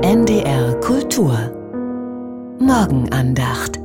NDR Kultur Morgenandacht.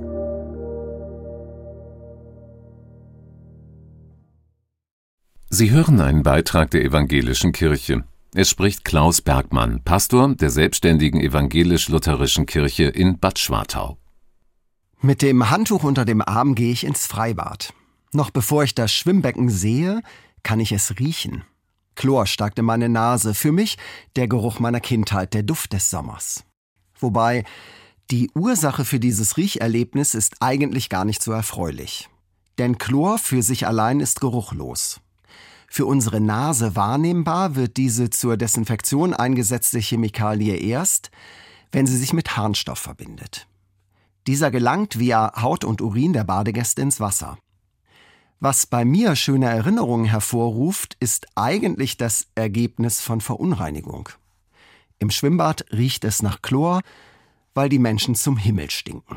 Sie hören einen Beitrag der Evangelischen Kirche. Es spricht Klaus Bergmann, Pastor der selbstständigen evangelisch-lutherischen Kirche in Bad Schwartau. Mit dem Handtuch unter dem Arm gehe ich ins Freibad. Noch bevor ich das Schwimmbecken sehe, kann ich es riechen. Chlor steigt in meine Nase, für mich der Geruch meiner Kindheit, der Duft des Sommers. Wobei, die Ursache für dieses Riecherlebnis ist eigentlich gar nicht so erfreulich. Denn Chlor für sich allein ist geruchlos. Für unsere Nase wahrnehmbar wird diese zur Desinfektion eingesetzte Chemikalie erst, wenn sie sich mit Harnstoff verbindet. Dieser gelangt via Haut und Urin der Badegäste ins Wasser. Was bei mir schöne Erinnerungen hervorruft, ist eigentlich das Ergebnis von Verunreinigung. Im Schwimmbad riecht es nach Chlor, weil die Menschen zum Himmel stinken.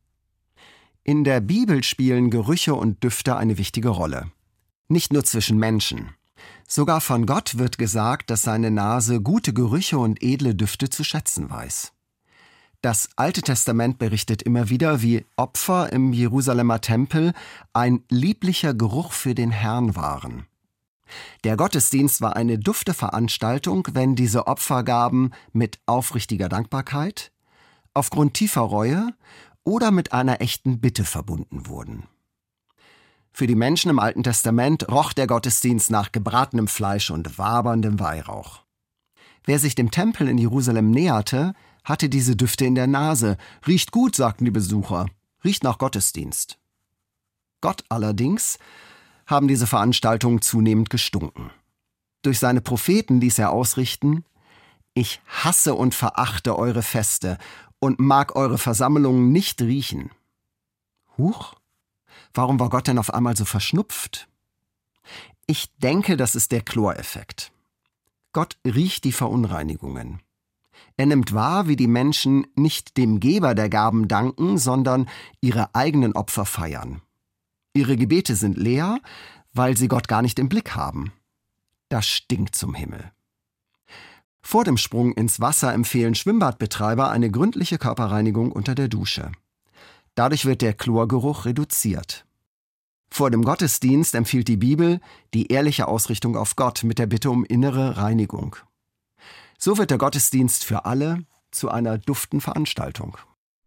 In der Bibel spielen Gerüche und Düfte eine wichtige Rolle. Nicht nur zwischen Menschen. Sogar von Gott wird gesagt, dass seine Nase gute Gerüche und edle Düfte zu schätzen weiß. Das Alte Testament berichtet immer wieder, wie Opfer im Jerusalemer Tempel ein lieblicher Geruch für den Herrn waren. Der Gottesdienst war eine dufte Veranstaltung, wenn diese Opfergaben mit aufrichtiger Dankbarkeit, aufgrund tiefer Reue oder mit einer echten Bitte verbunden wurden. Für die Menschen im Alten Testament roch der Gottesdienst nach gebratenem Fleisch und waberndem Weihrauch. Wer sich dem Tempel in Jerusalem näherte, hatte diese Düfte in der Nase. Riecht gut, sagten die Besucher. Riecht nach Gottesdienst. Gott allerdings haben diese Veranstaltungen zunehmend gestunken. Durch seine Propheten ließ er ausrichten: Ich hasse und verachte eure Feste und mag eure Versammlungen nicht riechen. Huch, warum war Gott denn auf einmal so verschnupft? Ich denke, das ist der Chloreffekt. Gott riecht die Verunreinigungen. Er nimmt wahr, wie die Menschen nicht dem Geber der Gaben danken, sondern ihre eigenen Opfer feiern. Ihre Gebete sind leer, weil sie Gott gar nicht im Blick haben. Das stinkt zum Himmel. Vor dem Sprung ins Wasser empfehlen Schwimmbadbetreiber eine gründliche Körperreinigung unter der Dusche. Dadurch wird der Chlorgeruch reduziert. Vor dem Gottesdienst empfiehlt die Bibel die ehrliche Ausrichtung auf Gott mit der Bitte um innere Reinigung. So wird der Gottesdienst für alle zu einer duften Veranstaltung.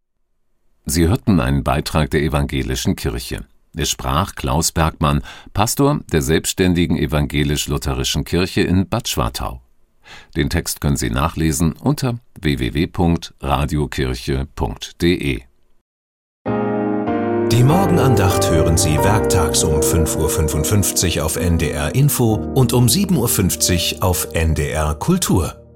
Sie hörten einen Beitrag der Evangelischen Kirche. Es sprach Klaus Bergmann, Pastor der selbstständigen evangelisch-lutherischen Kirche in Bad Schwartau. Den Text können Sie nachlesen unter www.radiokirche.de. Die Morgenandacht hören Sie werktags um 5:55 Uhr auf NDR Info und um 7:50 Uhr auf NDR Kultur.